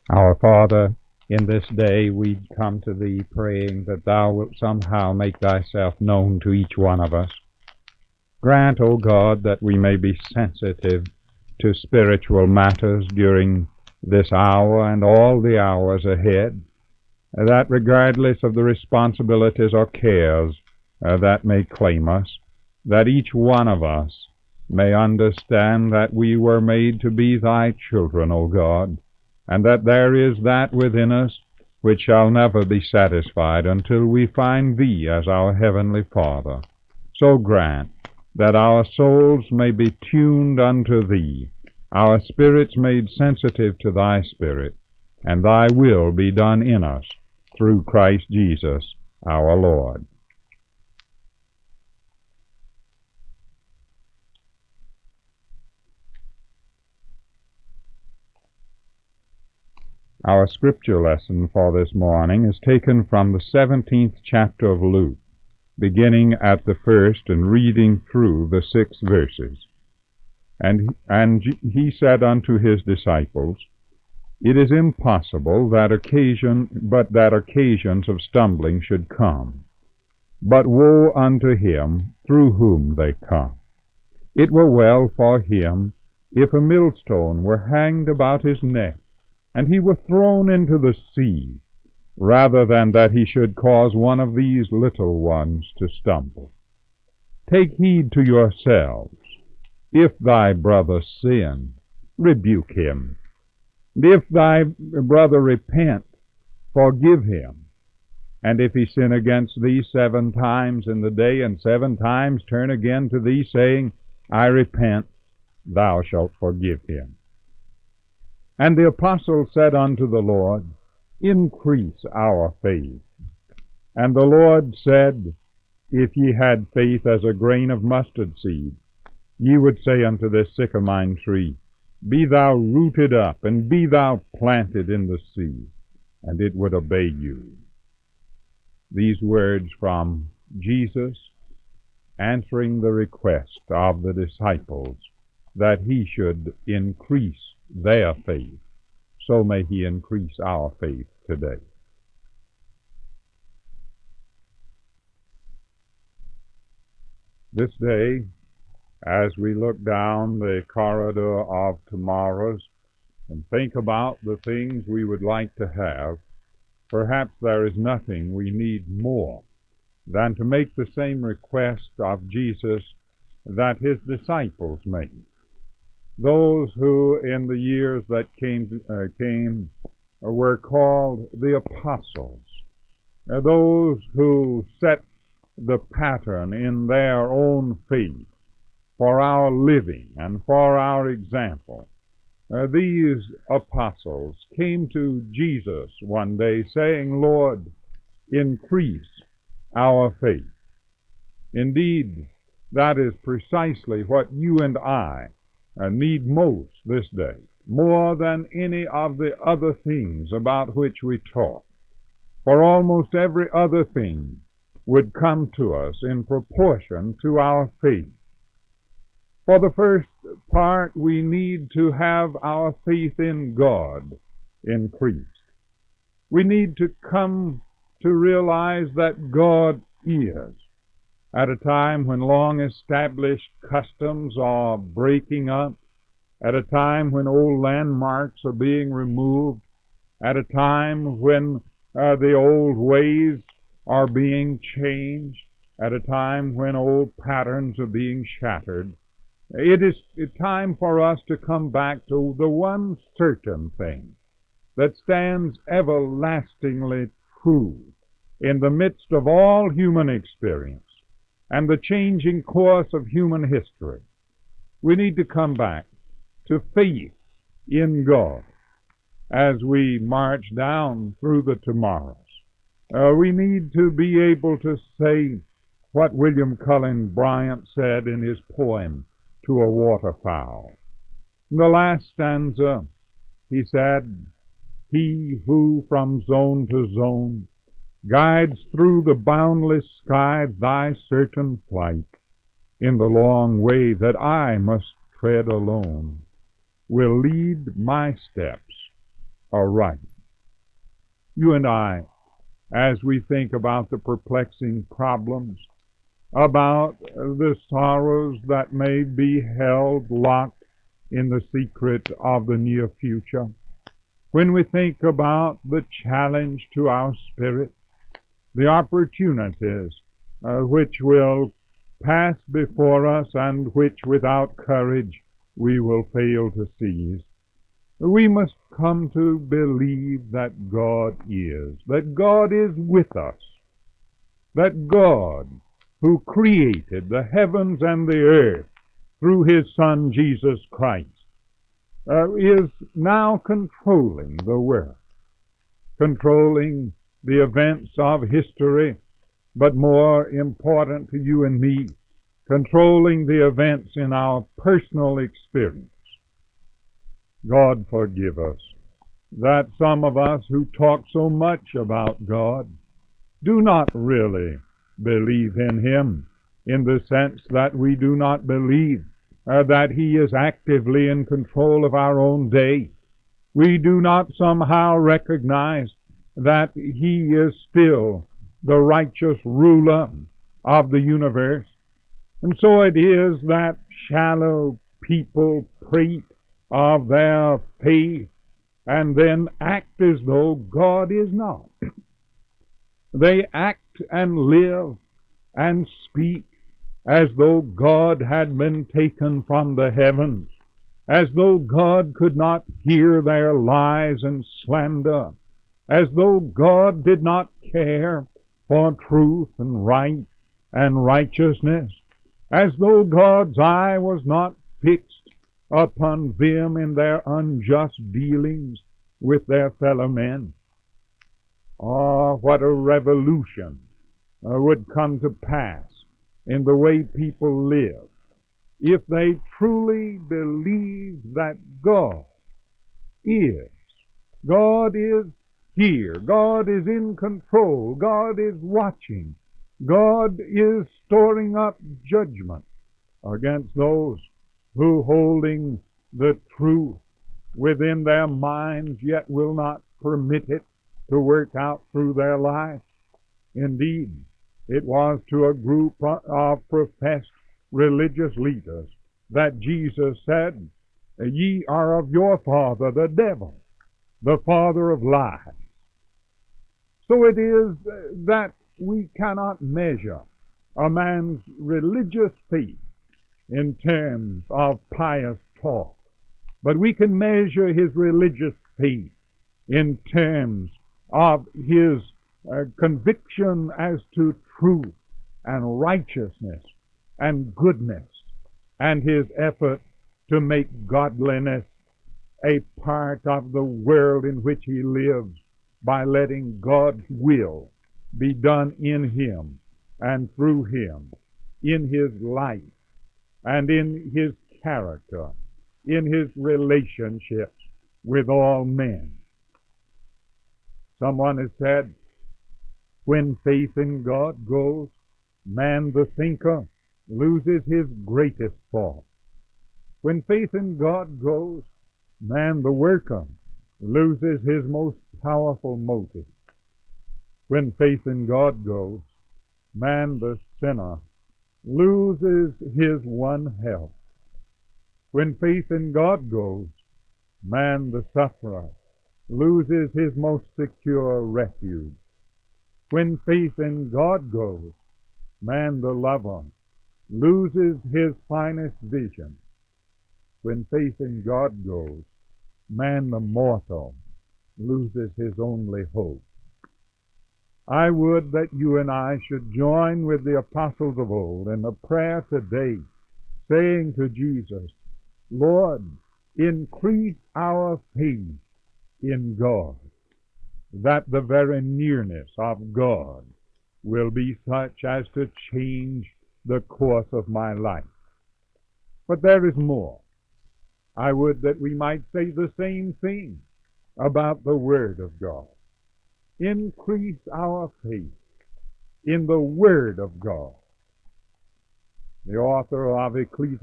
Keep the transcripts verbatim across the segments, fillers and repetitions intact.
Our Father, in this day we come to Thee praying that Thou wilt somehow make Thyself known to each one of us. Grant, O God, that we may be sensitive to spiritual matters during this hour and all the hours ahead, that regardless of the responsibilities or cares uh, that may claim us, that each one of us may understand that we were made to be Thy children, O God, and that there is that within us which shall never be satisfied until we find Thee as our heavenly Father. So grant that our souls may be tuned unto Thee, our spirits made sensitive to Thy Spirit, and Thy will be done in us through Christ Jesus our Lord. Our scripture lesson for this morning is taken from the seventeenth chapter of Luke, beginning at the first and reading through the six verses. And, and he said unto his disciples, It is impossible that occasion, but that occasions of stumbling should come. But woe unto him through whom they come. It were well for him if a millstone were hanged about his neck, and he were thrown into the sea, rather than that he should cause one of these little ones to stumble. Take heed to yourselves. If thy brother sin, rebuke him. And if thy brother repent, forgive him. And if he sin against thee seven times in the day, and seven times turn again to thee, saying, I repent, thou shalt forgive him. And the apostle said unto the Lord, Increase our faith. And the Lord said, If ye had faith as a grain of mustard seed, ye would say unto this sycamine tree, Be thou rooted up, and be thou planted in the sea, and it would obey you. These words from Jesus answering the request of the disciples that he should increase their faith, so may he increase our faith today. This day, as we look down the corridor of tomorrows and think about the things we would like to have, perhaps there is nothing we need more than to make the same request of Jesus that his disciples made. Those who in the years that came, uh, came uh, were called the apostles, uh, those who set the pattern in their own faith for our living and for our example. Uh, these apostles came to Jesus one day saying, Lord, increase our faith. Indeed, that is precisely what you and I uh, need most this day, more than any of the other things about which we talk. For almost every other thing would come to us in proportion to our faith. For the first part, we need to have our faith in God increased. We need to come to realize that God is. At a time when long-established customs are breaking up, at a time when old landmarks are being removed, at a time when uh, the old ways are being changed, at a time when old patterns are being shattered, it is time for us to come back to the one certain thing that stands everlastingly true in the midst of all human experience and the changing course of human history. We need to come back to faith in God as we march down through the tomorrows. Uh, we need to be able to say what William Cullen Bryant said in his poem, To a Waterfowl. In the last stanza, he said, He who from zone to zone guides through the boundless sky thy certain flight, in the long way that I must tread alone, will lead my steps aright. You and I, as we think about the perplexing problems, about the sorrows that may be held locked in the secret of the near future, when we think about the challenge to our spirit, the opportunities uh, which will pass before us and which without courage we will fail to seize, we must come to believe that God is, that God is with us, that God, who created the heavens and the earth through His Son Jesus Christ, uh, is now controlling the world, controlling the events of history, but more important to you and me, controlling the events in our personal experience. God forgive us that some of us who talk so much about God do not really believe in Him, in the sense that we do not believe uh, that He is actively in control of our own day. We do not somehow recognize that He is still the righteous ruler of the universe. And so it is that shallow people prate of their faith and then act as though God is not. They act and live and speak as though God had been taken from the heavens, as though God could not hear their lies and slander, as though God did not care for truth and right and righteousness, as though God's eye was not fixed upon them in their unjust dealings with their fellow men. Oh, what a revolution uh, would come to pass in the way people live if they truly believe that God is. God is here. God is in control. God is watching. God is storing up judgment against those who, holding the truth within their minds, yet will not permit it to work out through their life. Indeed, it was to a group of professed religious leaders that Jesus said, "Ye are of your father the devil, the father of lies." So it is that we cannot measure a man's religious faith in terms of pious talk, but we can measure his religious faith in terms of his uh, conviction as to truth and righteousness and goodness, and his effort to make godliness a part of the world in which he lives by letting God's will be done in him and through him, in his life and in his character, in his relationships with all men. Someone has said, when faith in God goes, man the thinker loses his greatest thought. When faith in God goes, man the worker loses his most powerful motive. When faith in God goes, man the sinner loses his one help. When faith in God goes, man the sufferer loses his most secure refuge. When faith in God goes, man the lover loses his finest vision. When faith in God goes, man the mortal loses his only hope. I would that you and I should join with the apostles of old in the prayer today, saying to Jesus, Lord, increase our faith in God, that the very nearness of God will be such as to change the course of my life. But there is more. I would that we might say the same thing about the Word of God. Increase our faith in the Word of God. The author of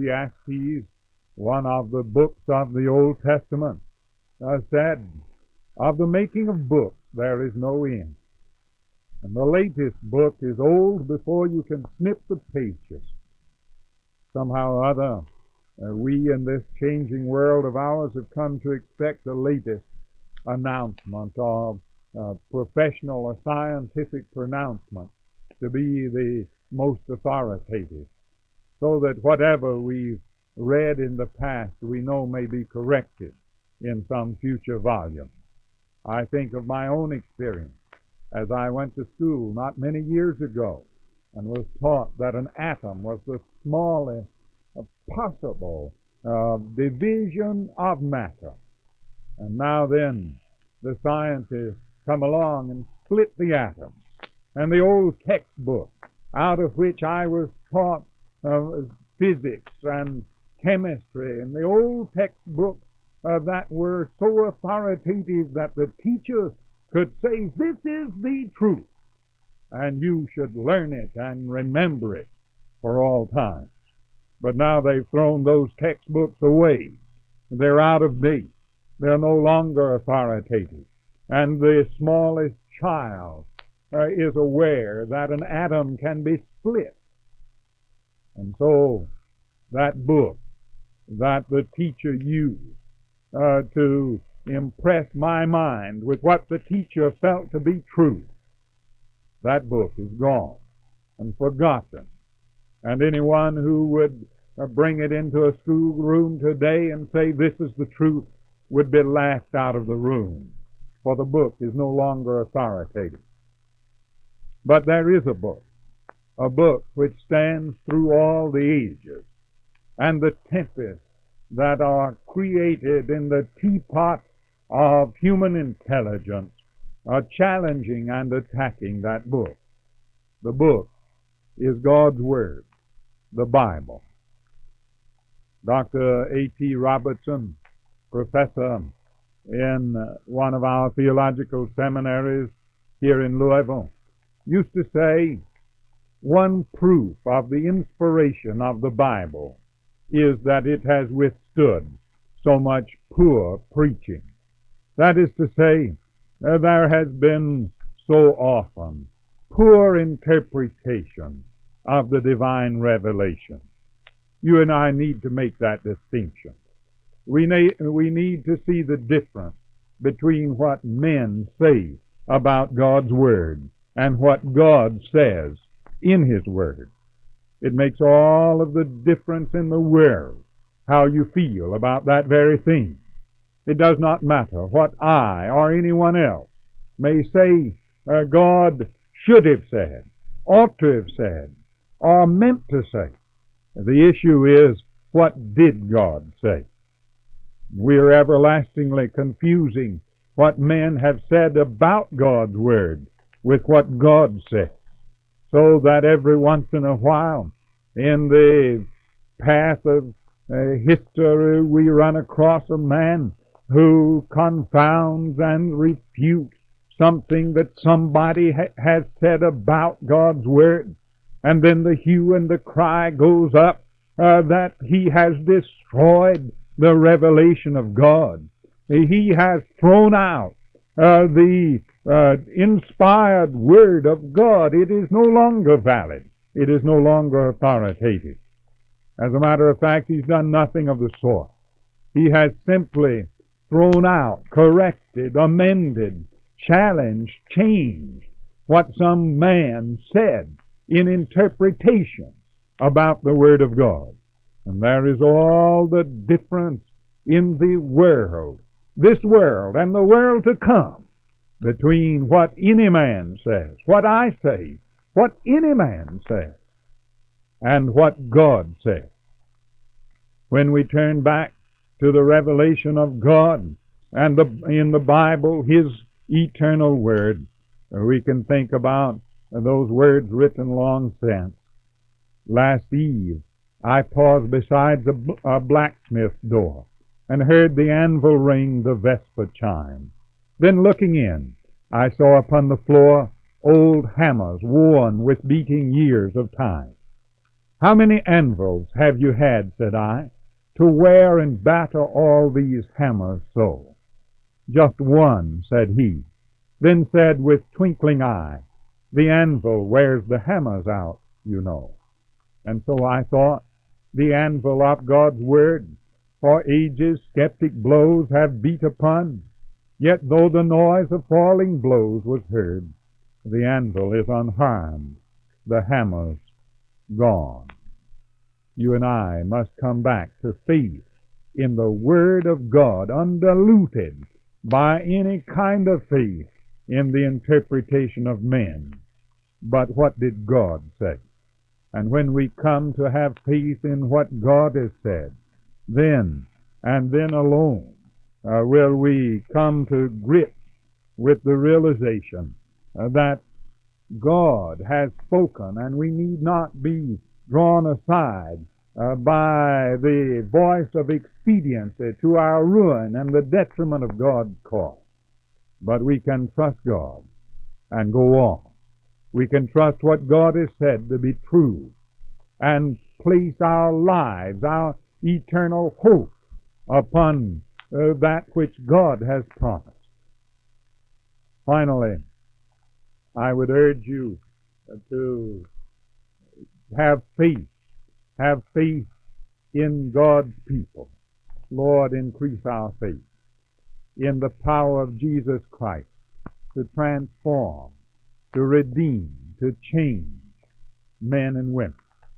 Ecclesiastes, one of the books of the Old Testament, uh, said, Of the making of books there is no end. And the latest book is old before you can snip the pages. Somehow or other, uh, we in this changing world of ours have come to expect the latest announcement of uh, professional or scientific pronouncement to be the most authoritative, so that whatever we've read in the past we know may be corrected in some future volume. I think of my own experience as I went to school not many years ago and was taught that an atom was the smallest possible uh, division of matter. And now then, the scientists come along and split the atom. And the old textbook, out of which I was taught uh, physics and chemistry, and the old textbooks uh, that were so authoritative that the teacher could say, this is the truth, and you should learn it and remember it for all time. But now they've thrown those textbooks away. They're out of date. They're no longer authoritative. And the smallest child uh, is aware that an atom can be split. And so that book that the teacher used uh, to impress my mind with what the teacher felt to be true, that book is gone and forgotten. And anyone who would uh, bring it into a schoolroom today and say this is the truth would be laughed out of the room, for the book is no longer authoritative. But there is a book, a book which stands through all the ages, and the tempests that are created in the teapot of human intelligence are challenging and attacking that book. The book is God's Word, the Bible. Doctor A T Robertson, professor in one of our theological seminaries here in Louisville, used to say, one proof of the inspiration of the Bible is that it has withstood so much poor preaching. That is to say, uh, there has been so often poor interpretation of the divine revelation. You and I need to make that distinction. We need, we need to see the difference between what men say about God's Word and what God says in His Word. It makes all of the difference in the world how you feel about that very thing. It does not matter what I or anyone else may say uh, God should have said, ought to have said, or meant to say. The issue is, what did God say? We are everlastingly confusing what men have said about God's Word with what God said, so that every once in a while in the path of uh, history we run across a man who confounds and refutes something that somebody ha- has said about God's Word, and then the hue and the cry goes up uh, that he has destroyed the revelation of God. He has thrown out uh, the uh, inspired Word of God. It is no longer valid. It is no longer authoritative. As a matter of fact, he's done nothing of the sort. He has simply thrown out, corrected, amended, challenged, changed what some man said in interpretation about the Word of God. And there is all the difference in the world, this world and the world to come, between what any man says, what I say, what any man says, and what God says. When we turn back to the revelation of God and the, in the Bible, His eternal Word, we can think about those words written long since. Last eve, I paused beside the, a blacksmith's door and heard the anvil ring the vesper chime. Then looking in, I saw upon the floor old hammers worn with beating years of time. How many anvils have you had, said I, to wear and batter all these hammers so? Just one, said he. Then said with twinkling eye, the anvil wears the hammers out, you know. And so I thought, the anvil of God's word, for ages skeptic blows have beat upon, yet though the noise of falling blows was heard, the anvil is unharmed, the hammer's gone. You and I must come back to faith in the Word of God, undiluted by any kind of faith in the interpretation of men. But what did God say? And when we come to have faith in what God has said, then and then alone uh, will we come to grips with the realization uh, that God has spoken, and we need not be drawn aside uh, by the voice of expediency to our ruin and the detriment of God's cause. But we can trust God and go on. We can trust what God has said to be true and place our lives, our eternal hope upon uh, that which God has promised. Finally, I would urge you to have faith. Have faith in God's people. Lord, increase our faith in the power of Jesus Christ to transform, to redeem, to change men and women.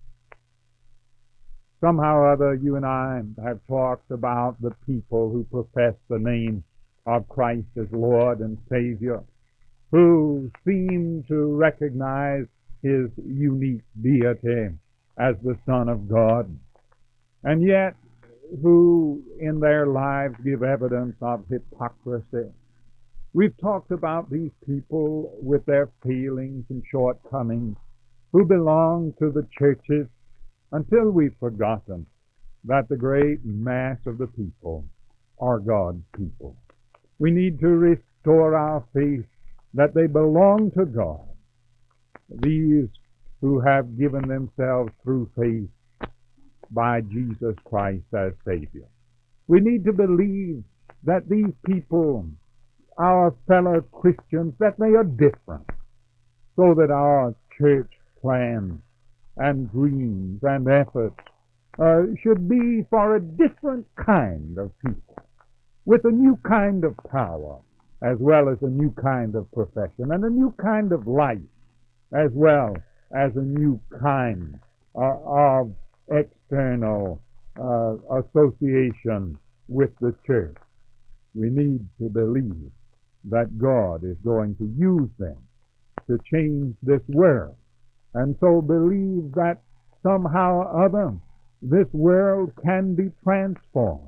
Somehow or other, you and I have talked about the people who profess the name of Christ as Lord and Savior, who seem to recognize His unique deity as the Son of God, and yet who in their lives give evidence of hypocrisy. We've talked about these people with their failings and shortcomings who belong to the churches until we've forgotten that the great mass of the people are God's people. We need to restore our faith that they belong to God, these who have given themselves through faith by Jesus Christ as Savior. We need to believe that these people, our fellow Christians, that they are different, so that our church plans and dreams and efforts uh, should be for a different kind of people, with a new kind of power, as well as a new kind of profession, and a new kind of life, as well as a new kind uh, of external uh, association with the church. We need to believe that God is going to use them to change this world, and so believe that somehow or other this world can be transformed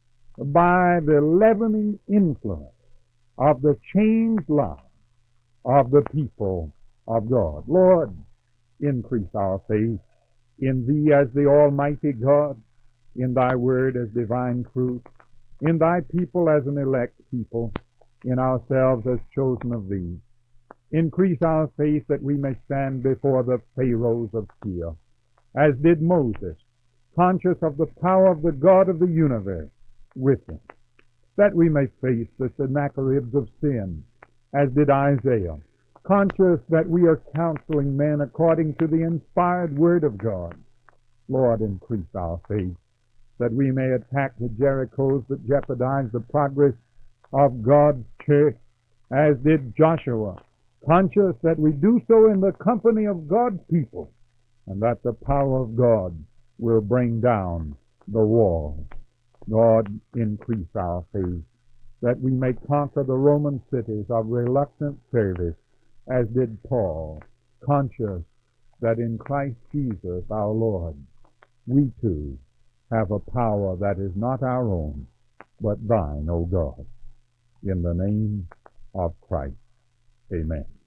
by the leavening influence of the changed life of the people of God. Lord, increase our faith in Thee as the Almighty God, in Thy Word as divine truth, in Thy people as an elect people, in ourselves as chosen of Thee. Increase our faith that we may stand before the Pharaohs of Tyre, as did Moses, conscious of the power of the God of the universe with him, that we may face the Sennacheribs of sin, as did Isaiah, conscious that we are counseling men according to the inspired Word of God. Lord, increase our faith, that we may attack the Jerichos that jeopardize the progress of God's church, as did Joshua, conscious that we do so in the company of God's people, and that the power of God will bring down the walls. Lord, increase our faith, that we may conquer the Roman cities of reluctant service, as did Paul, conscious that in Christ Jesus our Lord, we too have a power that is not our own, but Thine, O God. In the name of Christ, amen.